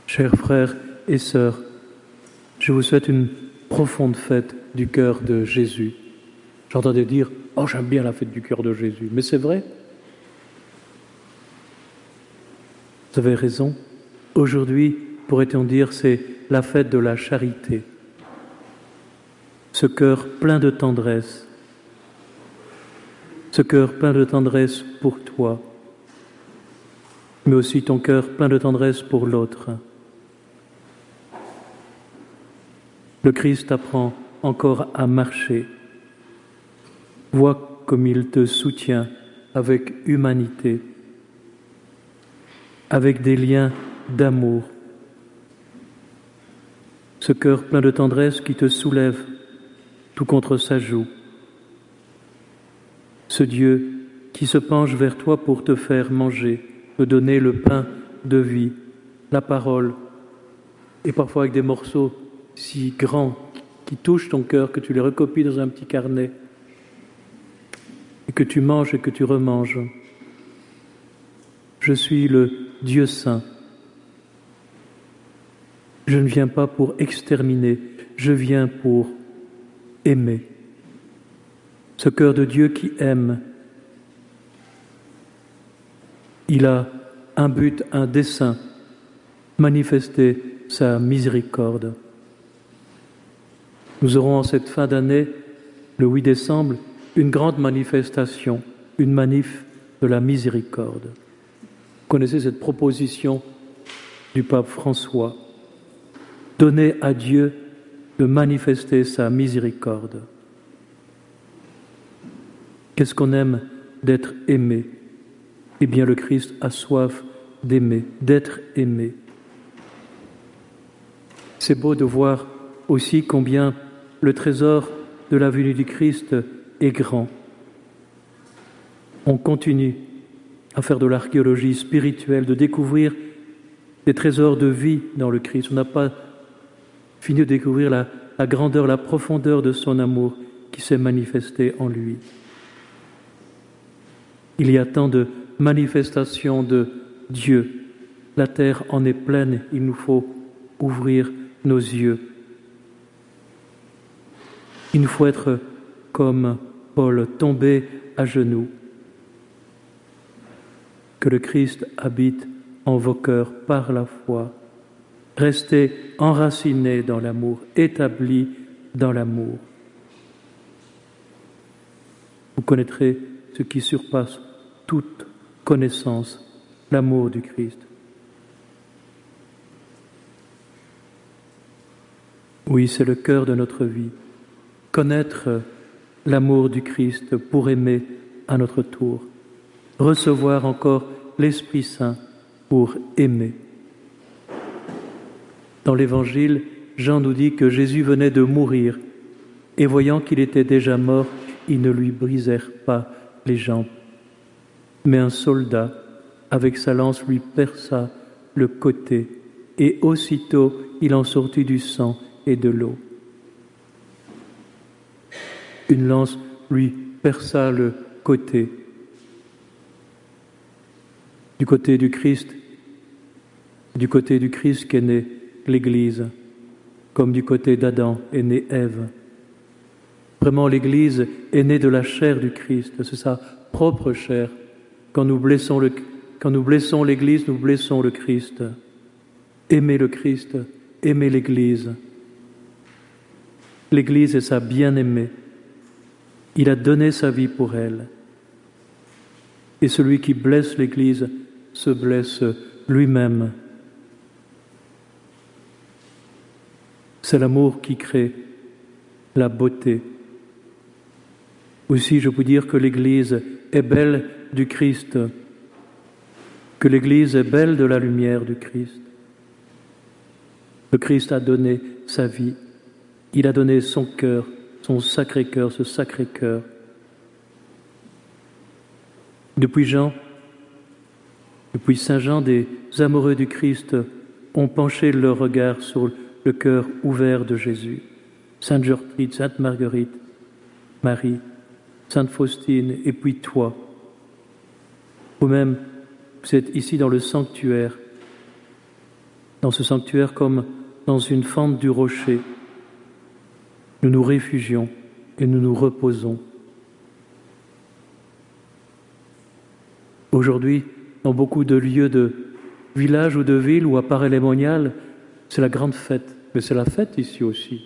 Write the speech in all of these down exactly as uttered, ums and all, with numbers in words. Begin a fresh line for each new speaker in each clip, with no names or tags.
Chers frères et sœurs, je vous souhaite une profonde fête du cœur de Jésus. J'entendais dire « Oh, j'aime bien la fête du cœur de Jésus », mais c'est vrai. Vous avez raison. Aujourd'hui, pourrait-on dire, c'est la fête de la charité. Ce cœur plein de tendresse, ce cœur plein de tendresse pour toi, mais aussi ton cœur plein de tendresse pour l'autre. Le Christ apprend encore à marcher. Vois comme il te soutient avec humanité, avec des liens d'amour. Ce cœur plein de tendresse qui te soulève tout contre sa joue. Ce Dieu qui se penche vers toi pour te faire manger, te donner le pain de vie, la parole, et parfois avec des morceaux si grands qui touchent ton cœur que tu les recopies dans un petit carnet et que tu manges et que tu remanges. Je suis le Dieu saint. Je ne viens pas pour exterminer, je viens pour aimer. Ce cœur de Dieu qui aime, il a un but, un dessein, manifester sa miséricorde. Nous aurons en cette fin d'année, le huit décembre, une grande manifestation, une manif de la miséricorde. Vous connaissez cette proposition du pape François. Donner à Dieu de manifester sa miséricorde. Qu'est-ce qu'on aime d'être aimé? Eh bien, le Christ a soif d'aimer, d'être aimé. C'est beau de voir aussi combien le trésor de la venue du Christ est grand. On continue à faire de l'archéologie spirituelle, de découvrir des trésors de vie dans le Christ. On n'a pas fini de découvrir la, la grandeur, la profondeur de son amour qui s'est manifesté en lui. Il y a tant de manifestations de Dieu. La terre en est pleine, il nous faut ouvrir nos yeux. Il nous faut être comme Paul, tomber à genoux. Que le Christ habite en vos cœurs par la foi. Restez enracinés dans l'amour, établis dans l'amour. Vous connaîtrez ce qui surpasse toute connaissance, l'amour du Christ. Oui, c'est le cœur de notre vie. Connaître l'amour du Christ pour aimer à notre tour. Recevoir encore l'Esprit Saint pour aimer. Dans l'Évangile, Jean nous dit que Jésus venait de mourir et voyant qu'il était déjà mort, ils ne lui brisèrent pas les jambes. Mais un soldat, avec sa lance, lui perça le côté et aussitôt il en sortit du sang et de l'eau. Une lance lui perça le côté. Du côté du Christ, du côté du Christ qu'est née l'Église, comme du côté d'Adam est née Ève. Vraiment, l'Église est née de la chair du Christ, c'est sa propre chair. Quand nous blessons le, quand nous blessons l'Église, nous blessons le Christ. Aimez le Christ, aimez l'Église. L'Église est sa bien-aimée. Il a donné sa vie pour elle. Et celui qui blesse l'Église se blesse lui-même. C'est l'amour qui crée la beauté. Aussi, je peux dire que l'Église est belle du Christ, que l'Église est belle de la lumière du Christ. Le Christ a donné sa vie, il a donné son cœur, son sacré cœur, ce sacré cœur. Depuis Jean, depuis Saint Jean, des amoureux du Christ ont penché leur regard sur le cœur ouvert de Jésus. Sainte Gertrude, Sainte Marguerite, Marie, Sainte Faustine, et puis toi. Vous-même, vous êtes ici dans le sanctuaire. dans ce sanctuaire comme dans une fente du rocher. Nous nous réfugions et nous nous reposons. Aujourd'hui, dans beaucoup de lieux de villages ou de villes ou à Paray-les-Moniales, c'est la grande fête, mais c'est la fête ici aussi.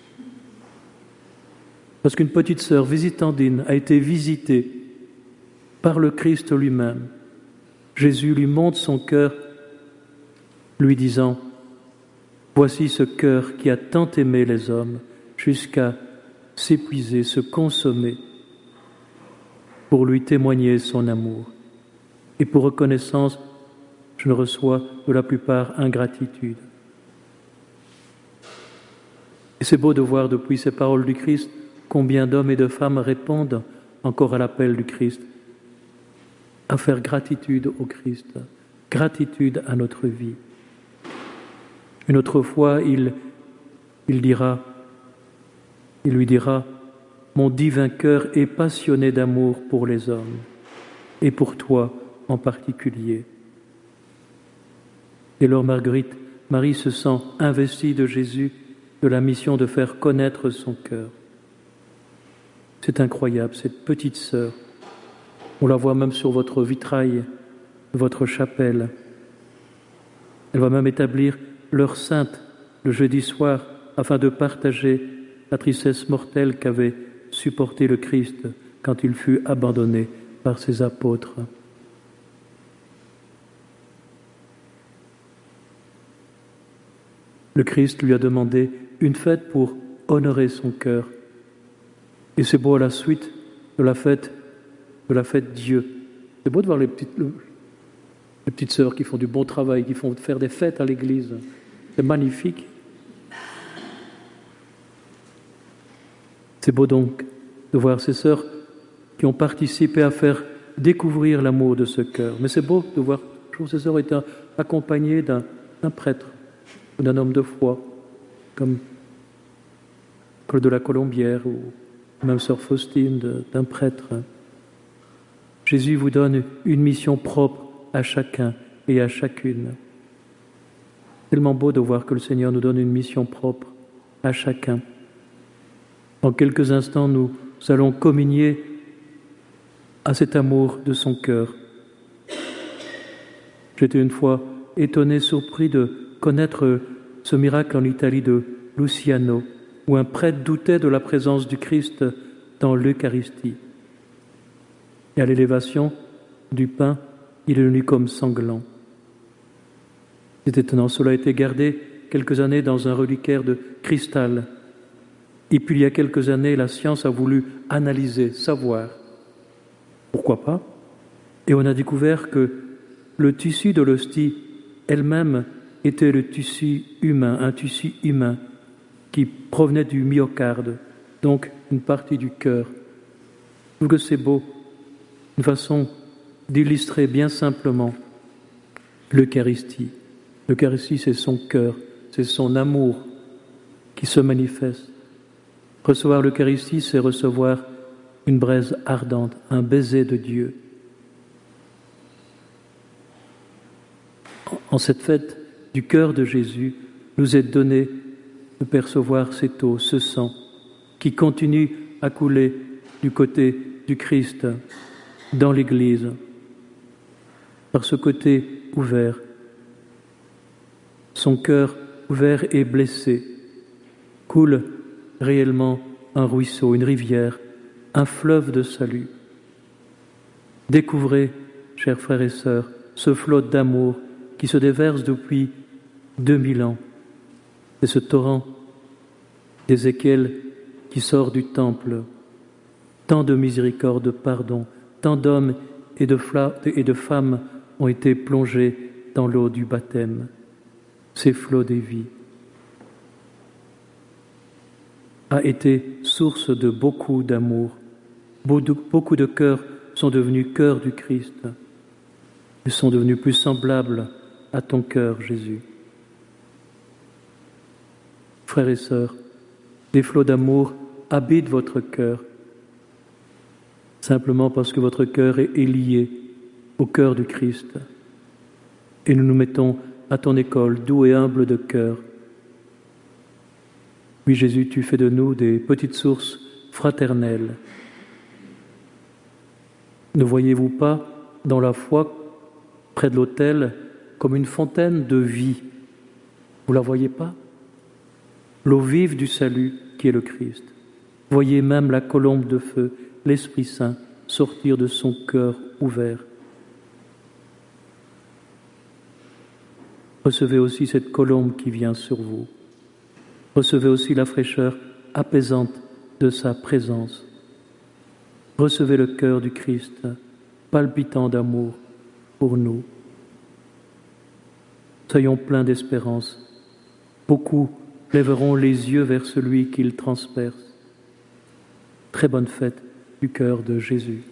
Parce qu'une petite sœur visitandine a été visitée par le Christ lui-même. Jésus lui montre son cœur, lui disant « Voici ce cœur qui a tant aimé les hommes jusqu'à s'épuiser, se consommer pour lui témoigner son amour. Et pour reconnaissance, je ne reçois de la plupart ingratitude. » Et c'est beau de voir depuis ces paroles du Christ combien d'hommes et de femmes répondent encore à l'appel du Christ, à faire gratitude au Christ, gratitude à notre vie. Une autre fois, il, il dira, il lui dira, « Mon divin cœur est passionné d'amour pour les hommes, et pour toi en particulier. » Et alors Marguerite, Marie se sent investie de Jésus, de la mission de faire connaître son cœur. C'est incroyable, cette petite sœur. On la voit même sur votre vitrail, votre chapelle. Elle va même établir l'heure sainte le jeudi soir afin de partager la tristesse mortelle qu'avait supporté le Christ quand il fut abandonné par ses apôtres. Le Christ lui a demandé une fête pour honorer son cœur. Et c'est beau à la suite de la fête, de la fête Dieu. C'est beau de voir les petites, les petites sœurs qui font du bon travail, qui font faire des fêtes à l'église. C'est magnifique. C'est beau donc de voir ces sœurs qui ont participé à faire découvrir l'amour de ce cœur. Mais c'est beau de voir toujours ces sœurs étant accompagnées d'un, d'un prêtre ou d'un homme de foi, comme Claude de la Colombière ou même sœur Faustine, de, d'un prêtre. Jésus vous donne une mission propre à chacun et à chacune. Tellement beau de voir que le Seigneur nous donne une mission propre à chacun. Dans quelques instants, nous allons communier à cet amour de son cœur. J'étais une fois étonné, surpris de connaître ce miracle en Italie de Luciano, où un prêtre doutait de la présence du Christ dans l'Eucharistie. Et à l'élévation du pain, il est venu comme sanglant. C'est étonnant, cela a été gardé quelques années dans un reliquaire de cristal. Et puis il y a quelques années, la science a voulu analyser, savoir. Pourquoi pas? Et on a découvert que le tissu de l'hostie elle-même était le tissu humain, un tissu humain qui provenait du myocarde, donc une partie du cœur. Je trouve que c'est beau, une façon d'illustrer bien simplement l'Eucharistie. L'Eucharistie, c'est son cœur, c'est son amour qui se manifeste. Recevoir l'Eucharistie, c'est recevoir une braise ardente, un baiser de Dieu. En cette fête du cœur de Jésus, nous est donné de percevoir cette eau, ce sang, qui continue à couler du côté du Christ dans l'Église, par ce côté ouvert. Son cœur ouvert et blessé coule réellement un ruisseau, une rivière, un fleuve de salut. Découvrez, chers frères et sœurs, ce flot d'amour qui se déverse depuis deux mille ans. C'est ce torrent d'Ézéchiel qui sort du temple. Tant de miséricorde, de pardon, tant d'hommes et de, fla- et de femmes ont été plongés dans l'eau du baptême. Ces flots des vies a été source de beaucoup d'amour. Beaucoup de cœurs sont devenus cœurs du Christ. Ils sont devenus plus semblables à ton cœur, Jésus. Frères et sœurs, des flots d'amour habitent votre cœur, simplement parce que votre cœur est lié au cœur du Christ. Et nous nous mettons à ton école, doux et humble de cœur. Oui, Jésus, tu fais de nous des petites sources fraternelles. Ne voyez-vous pas dans la foi, près de l'autel, comme une fontaine de vie? Vous la voyez pas? L'eau vive du salut qui est le Christ. Voyez même la colombe de feu, l'Esprit Saint, sortir de son cœur ouvert. Recevez aussi cette colombe qui vient sur vous. Recevez aussi la fraîcheur apaisante de sa présence. Recevez le cœur du Christ, palpitant d'amour pour nous. Soyons pleins d'espérance. Beaucoup lèveront les yeux vers celui qu'ils transpercent. Très bonne fête du cœur de Jésus.